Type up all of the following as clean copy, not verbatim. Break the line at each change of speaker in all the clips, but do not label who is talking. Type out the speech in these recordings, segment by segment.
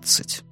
12.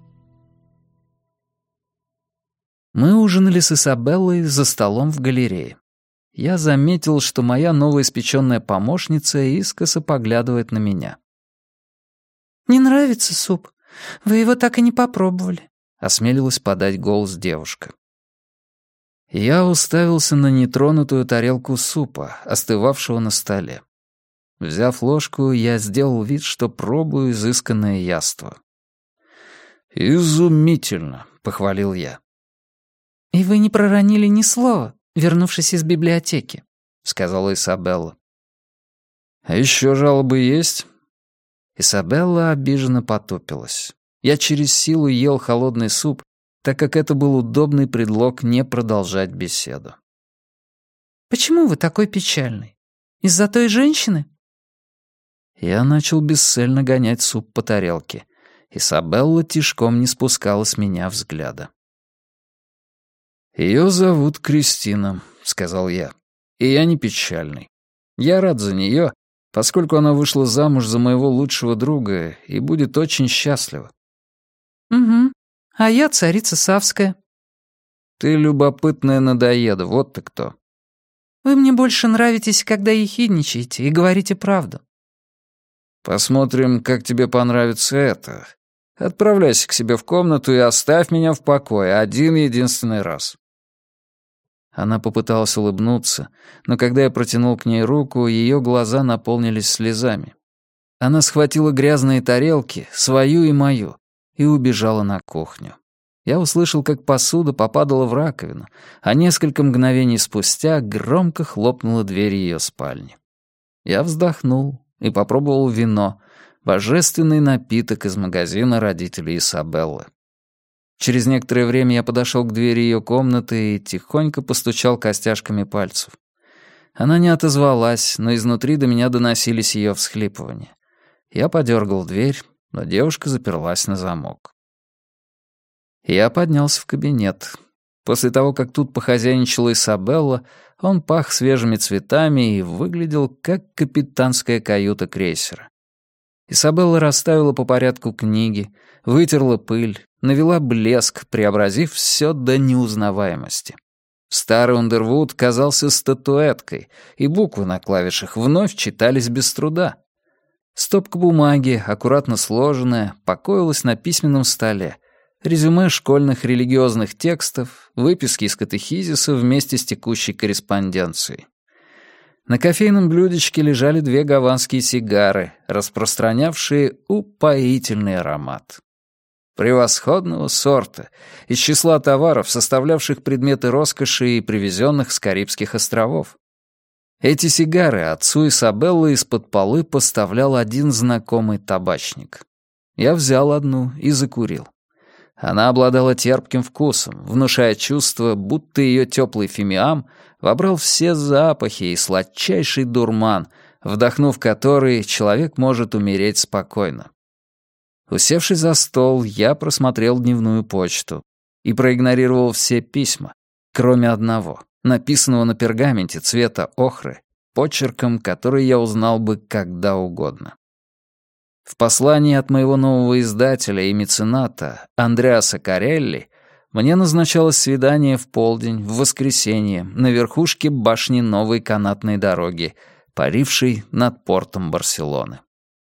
Мы ужинали с Изабеллой за столом в галерее. Я заметил, что моя новоиспеченная помощница искоса поглядывает на меня.
«Не нравится суп? Вы его так и не попробовали»,
— осмелилась подать голос девушка. Я уставился на нетронутую тарелку супа, остывавшего на столе. Взяв ложку, я сделал вид, что пробую изысканное яство. «Изумительно», — похвалил я.
«И вы не проронили ни слова, вернувшись из библиотеки»,
— сказала Изабелла. «А еще жалобы есть?» Изабелла обиженно потупилась. Я через силу ел холодный суп, так как это был удобный предлог не продолжать беседу.
«Почему вы такой печальный? Из-за той женщины?»
Я начал бесцельно гонять суп по тарелке. Изабелла тишком не спускала с меня взгляда. «Ее зовут Кристина», — сказал я. «И я не печальный. Я рад за нее, поскольку она вышла замуж за моего лучшего друга и будет очень счастлива».
«Угу. А я царица Савская».
«Ты любопытная надоеда, вот ты кто».
«Вы мне больше нравитесь, когда ехидничаете и говорите правду».
«Посмотрим, как тебе понравится это. Отправляйся к себе в комнату и оставь меня в покое один-единственный раз». Она попыталась улыбнуться, но когда я протянул к ней руку, ее глаза наполнились слезами. Она схватила грязные тарелки, свою и мою, и убежала на кухню. Я услышал, как посуда попадала в раковину, а несколько мгновений спустя громко хлопнула дверь ее спальни. Я вздохнул и попробовал вино, божественный напиток из магазина родителей Изабеллы. Через некоторое время я подошел к двери ее комнаты и тихонько постучал костяшками пальцев. Она не отозвалась, но изнутри до меня доносились ее всхлипывания. Я подергал дверь, но девушка заперлась на замок. Я поднялся в кабинет. После того, как тут похозяйничала Изабелла, он пах свежими цветами и выглядел как капитанская каюта крейсера. Изабелла расставила по порядку книги, вытерла пыль, навела блеск, преобразив все до неузнаваемости. Старый Ундервуд казался статуэткой, и буквы на клавишах вновь читались без труда. Стопка бумаги, аккуратно сложенная, покоилась на письменном столе. Резюме школьных религиозных текстов, выписки из катехизиса вместе с текущей корреспонденцией. На кофейном блюдечке лежали 2 гаванские сигары, распространявшие упоительный аромат. Превосходного сорта, из числа товаров, составлявших предметы роскоши и привезенных с Карибских островов. Эти сигары отцу Изабеллы из-под полы поставлял один знакомый табачник. Я взял одну и закурил. Она обладала терпким вкусом, внушая чувство, будто ее теплый фимиам вобрал все запахи и сладчайший дурман, вдохнув который, человек может умереть спокойно. Усевшись за стол, я просмотрел дневную почту и проигнорировал все письма, кроме одного, написанного на пергаменте цвета охры, почерком, который я узнал бы когда угодно. В послании от моего нового издателя и мецената Андреаса Карелли мне назначалось свидание в полдень, в воскресенье, на верхушке башни новой канатной дороги, парившей над портом Барселоны.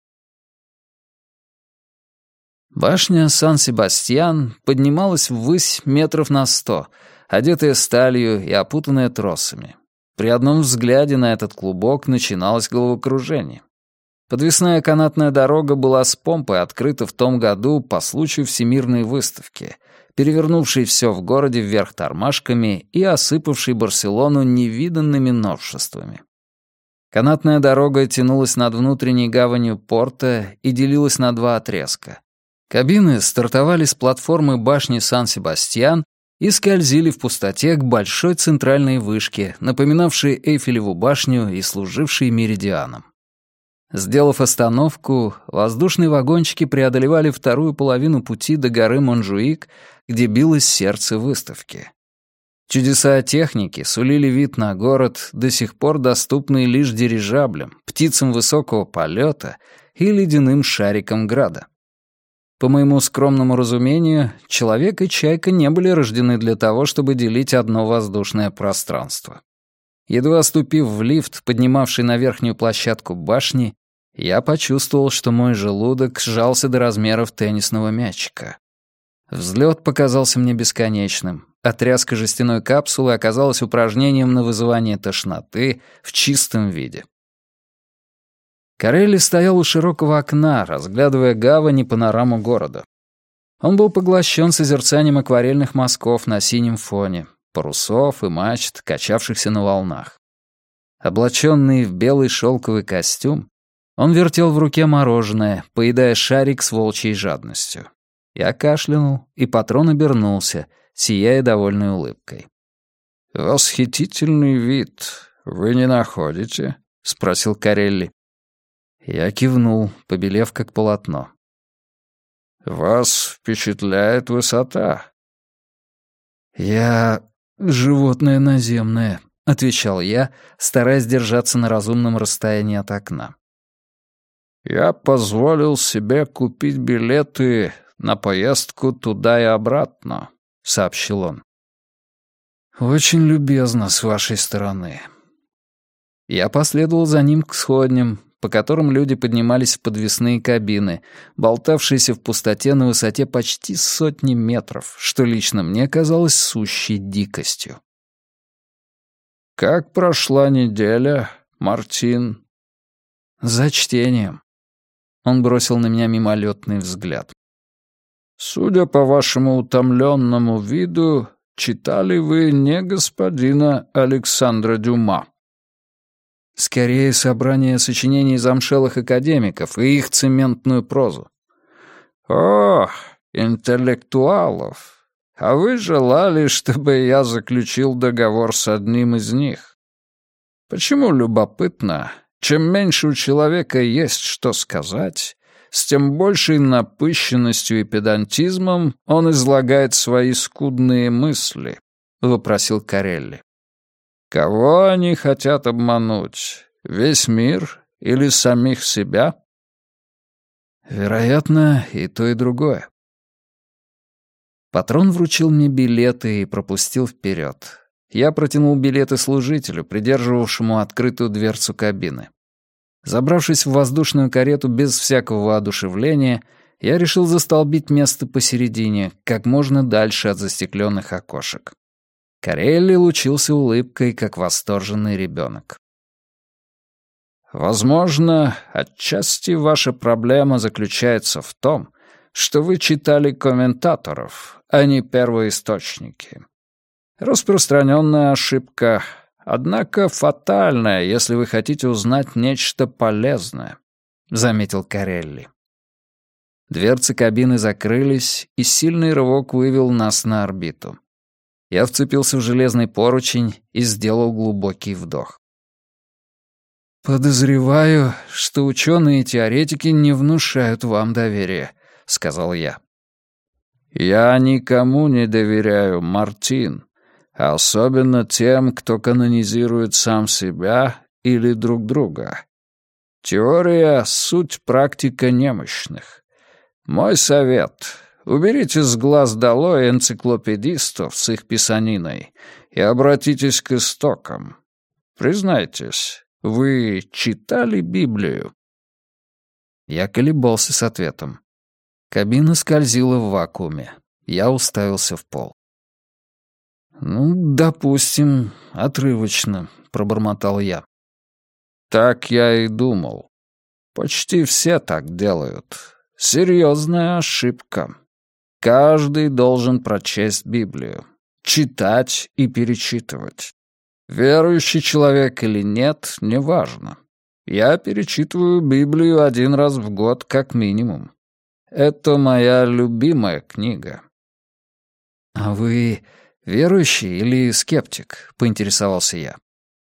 Башня Сан-Себастьян поднималась ввысь метров на 100, одетая сталью и опутанная тросами. При одном взгляде на этот клубок начиналось головокружение. Подвесная канатная дорога была с помпой открыта в том году по случаю Всемирной выставки, перевернувшей все в городе вверх тормашками и осыпавшей Барселону невиданными новшествами. Канатная дорога тянулась над внутренней гаванью порта и делилась на 2 отрезка. Кабины стартовали с платформы башни Сан-Себастьян и скользили в пустоте к большой центральной вышке, напоминавшей Эйфелеву башню и служившей меридианом. Сделав остановку, воздушные вагончики преодолевали вторую половину пути до горы Монжуик, где билось сердце выставки. Чудеса техники сулили вид на город, до сих пор доступный лишь дирижаблям, птицам высокого полета и ледяным шарикам града. По моему скромному разумению, человек и чайка не были рождены для того, чтобы делить одно воздушное пространство. Едва ступив в лифт, поднимавший на верхнюю площадку башни, я почувствовал, что мой желудок сжался до размеров теннисного мячика. Взлет показался мне бесконечным, а тряска жестяной капсулы оказалась упражнением на вызывание тошноты в чистом виде. Корелли стоял у широкого окна, разглядывая гавань и панораму города. Он был поглощен созерцанием акварельных мазков на синем фоне, парусов и мачт, качавшихся на волнах. Облаченный в белый шелковый костюм, он вертел в руке мороженое, поедая шарик с волчьей жадностью. Я кашлянул, и патрон обернулся, сияя довольной улыбкой. «Восхитительный вид. Вы не находите?» — спросил Корелли. Я кивнул, побелев как полотно. «Вас впечатляет высота?» «Я животное наземное», — отвечал я, стараясь держаться на разумном расстоянии от окна. «Я позволил себе купить билеты на поездку туда и обратно», — сообщил он. «Очень любезно с вашей стороны». Я последовал за ним к сходням, по которым люди поднимались в подвесные кабины, болтавшиеся в пустоте на высоте почти 100 метров, что лично мне казалось сущей дикостью. «Как прошла неделя, Мартин?» «За чтением». Он бросил на меня мимолетный взгляд. «Судя по вашему утомленному виду, читали вы не господина Александра Дюма». Скорее, собрание сочинений замшелых академиков и их цементную прозу. «О, интеллектуалов! А вы желали, чтобы я заключил договор с одним из них? Почему любопытно? Чем меньше у человека есть что сказать, с тем большей напыщенностью и педантизмом он излагает свои скудные мысли», — вопросил Корелли. «Кого они хотят обмануть? Весь мир или самих себя?» «Вероятно, и то, и другое». Патрон вручил мне билеты и пропустил вперед. Я протянул билеты служителю, придерживавшему открытую дверцу кабины. Забравшись в воздушную карету без всякого воодушевления, я решил застолбить место посередине, как можно дальше от застекленных окошек. Корелли лучился улыбкой, как восторженный ребенок. «Возможно, отчасти ваша проблема заключается в том, что вы читали комментаторов, а не первоисточники. Распространенная ошибка, однако фатальная, если вы хотите узнать нечто полезное», — заметил Корелли. Дверцы кабины закрылись, и сильный рывок вывел нас на орбиту. Я вцепился в железный поручень и сделал глубокий вдох. «Подозреваю, что ученые и теоретики не внушают вам доверия», — сказал я. «Я никому не доверяю, Мартин, особенно тем, кто канонизирует сам себя или друг друга. Теория — суть практика немощных. Мой совет — уберите с глаз долой энциклопедистов с их писаниной и обратитесь к истокам. Признайтесь, вы читали Библию?» Я колебался с ответом. Кабина скользила в вакууме. Я уставился в пол. «Допустим, отрывочно», — пробормотал я. «Так я и думал. Почти все так делают. Серьезная ошибка. Каждый должен прочесть Библию, читать и перечитывать. Верующий человек или нет, неважно. Я перечитываю Библию 1 раз в год как минимум. Это моя любимая книга». «А вы верующий или скептик?» — поинтересовался я.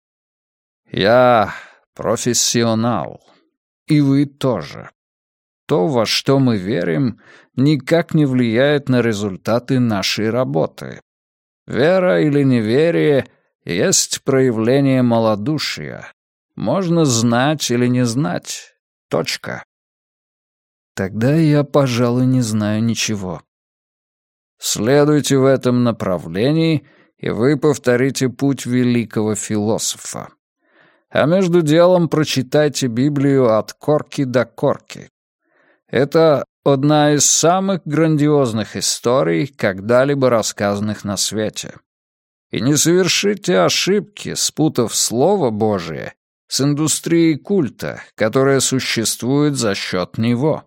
«Я профессионал. И вы тоже. То, во что мы верим, никак не влияет на результаты нашей работы. Вера или неверие есть проявление малодушия. Можно знать или не знать. Точка». Тогда я, пожалуй, не знаю ничего. Следуйте в этом направлении, и вы повторите путь великого философа. А между делом прочитайте Библию от корки до корки. Это одна из самых грандиозных историй, когда-либо рассказанных на свете. И не совершите ошибки, спутав Слово Божие с индустрией культа, которая существует за счет него.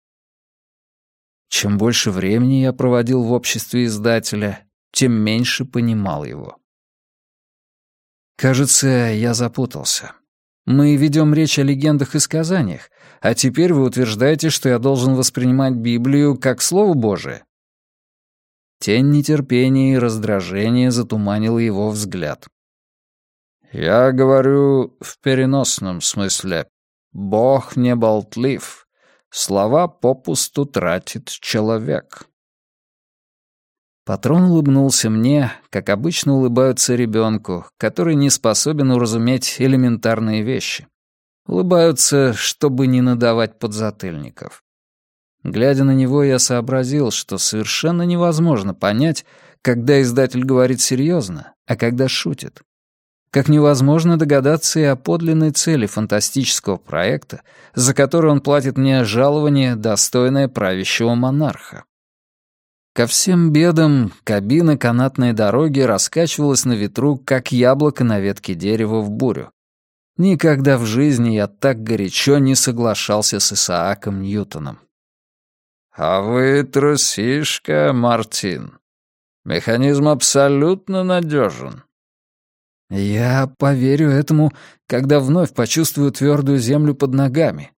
Чем больше времени я проводил в обществе издателя, тем меньше понимал его. Кажется, я запутался. Мы ведем речь о легендах и сказаниях, а теперь вы утверждаете, что я должен воспринимать Библию как Слово Божие. Тень нетерпения и раздражения затуманила его взгляд. Я говорю в переносном смысле. Бог не болтлив. Слова попусту тратит человек. Патрон улыбнулся мне, как обычно улыбаются ребенку, который не способен уразуметь элементарные вещи. Улыбаются, чтобы не надавать подзатыльников. Глядя на него, я сообразил, что совершенно невозможно понять, когда издатель говорит серьезно, а когда шутит. Как невозможно догадаться и о подлинной цели фантастического проекта, за который он платит мне жалование, достойное правящего монарха. Ко всем бедам кабина канатной дороги раскачивалась на ветру, как яблоко на ветке дерева в бурю. Никогда в жизни я так горячо не соглашался с Исааком Ньютоном. «А вы трусишка, Мартин. Механизм абсолютно надежен». «Я поверю этому, когда вновь почувствую твердую землю под ногами».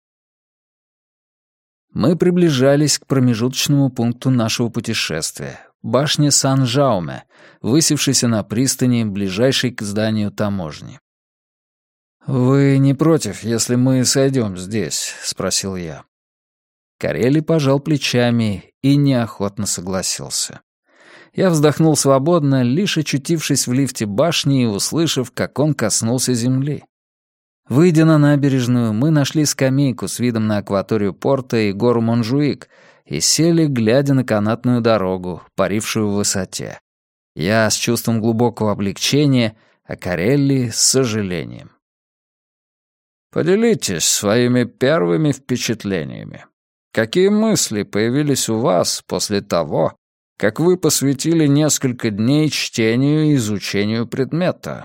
Мы приближались к промежуточному пункту нашего путешествия — башне Сан-Жауме, высевшейся на пристани, ближайшей к зданию таможни. «Вы не против, если мы сойдем здесь?» — спросил я. Карелли пожал плечами и неохотно согласился. Я вздохнул свободно, лишь очутившись в лифте башни и услышав, как он коснулся земли. Выйдя на набережную, мы нашли скамейку с видом на акваторию порта и гору Монжуик и сели, глядя на канатную дорогу, парившую в высоте. Я с чувством глубокого облегчения, а Карелли — с сожалением. «Поделитесь своими первыми впечатлениями. Какие мысли появились у вас после того, как вы посвятили несколько дней чтению и изучению предмета?»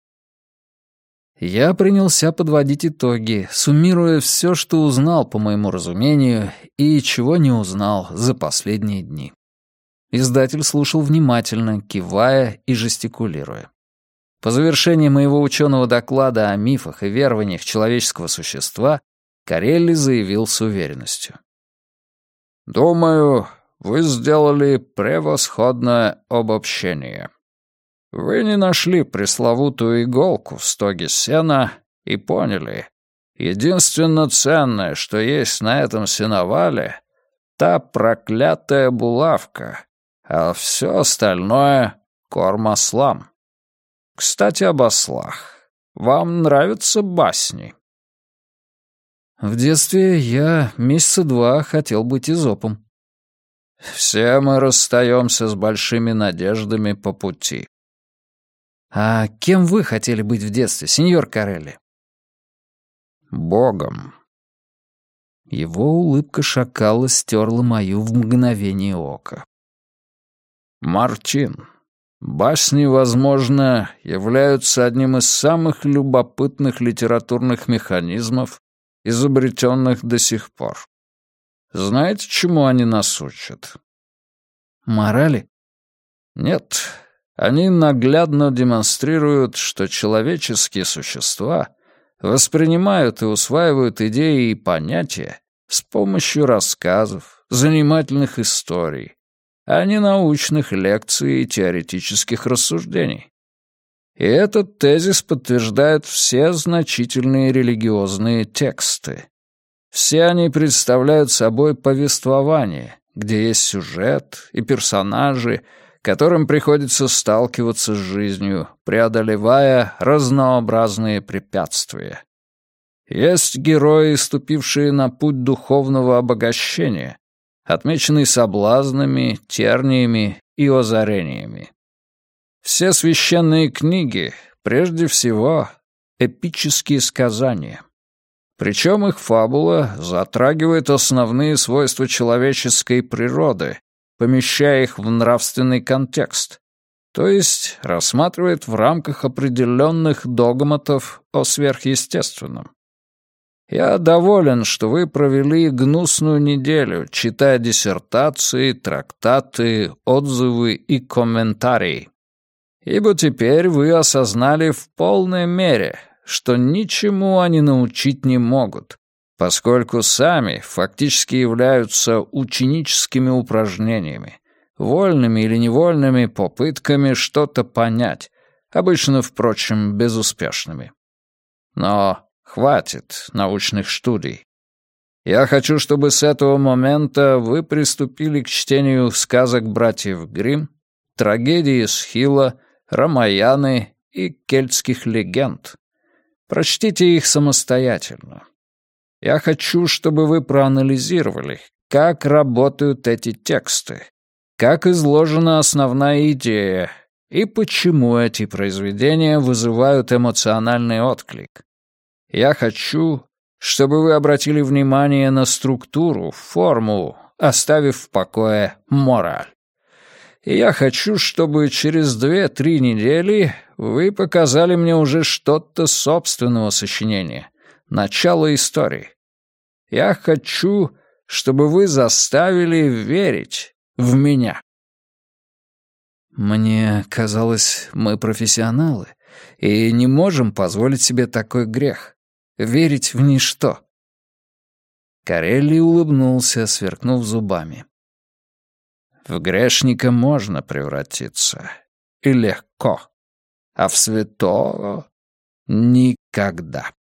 Я принялся подводить итоги, суммируя все, что узнал, по моему разумению, и чего не узнал за последние дни. Издатель слушал внимательно, кивая и жестикулируя. По завершении моего ученого доклада о мифах и верованиях человеческого существа Карелли заявил с уверенностью. «Думаю, вы сделали превосходное обобщение. Вы не нашли пресловутую иголку в стоге сена и поняли, единственно ценное, что есть на этом сеновале, та проклятая булавка, а все остальное — корм ослам. Кстати, об ослах. Вам нравятся басни?» В детстве я месяца 2 хотел быть изопом. «Все мы расстаемся с большими надеждами по пути». «А кем вы хотели быть в детстве, сеньор Карелли?» «Богом». Его улыбка шакала стерла мою в мгновение ока. «Мартин, басни, возможно, являются одним из самых любопытных литературных механизмов, изобретенных до сих пор. Знаете, чему они нас учат?» «Морали?» «Нет. Они наглядно демонстрируют, что человеческие существа воспринимают и усваивают идеи и понятия с помощью рассказов, занимательных историй, а не научных лекций и теоретических рассуждений. И этот тезис подтверждают все значительные религиозные тексты. Все они представляют собой повествование, где есть сюжет и персонажи, которым приходится сталкиваться с жизнью, преодолевая разнообразные препятствия. Есть герои, ступившие на путь духовного обогащения, отмеченные соблазнами, терниями и озарениями. Все священные книги, прежде всего, эпические сказания. Причем их фабула затрагивает основные свойства человеческой природы, помещая их в нравственный контекст, то есть рассматривает в рамках определенных догматов о сверхъестественном. Я доволен, что вы провели гнусную неделю, читая диссертации, трактаты, отзывы и комментарии. Ибо теперь вы осознали в полной мере, что ничему они научить не могут, поскольку сами фактически являются ученическими упражнениями, вольными или невольными попытками что-то понять, обычно, впрочем, безуспешными. Но хватит научных студий. Я хочу, чтобы с этого момента вы приступили к чтению сказок братьев Гримм, трагедии Эсхила, Рамаяны и кельтских легенд. Прочтите их самостоятельно. Я хочу, чтобы вы проанализировали, как работают эти тексты, как изложена основная идея и почему эти произведения вызывают эмоциональный отклик. Я хочу, чтобы вы обратили внимание на структуру, форму, оставив в покое мораль. И я хочу, чтобы через 2-3 недели вы показали мне уже что-то собственного сочинения, начало истории. Я хочу, чтобы вы заставили верить в меня. Мне казалось, мы профессионалы и не можем позволить себе такой грех — верить в ничто. Корелли улыбнулся, сверкнув зубами. В грешника можно превратиться, и легко, а в святого — никогда.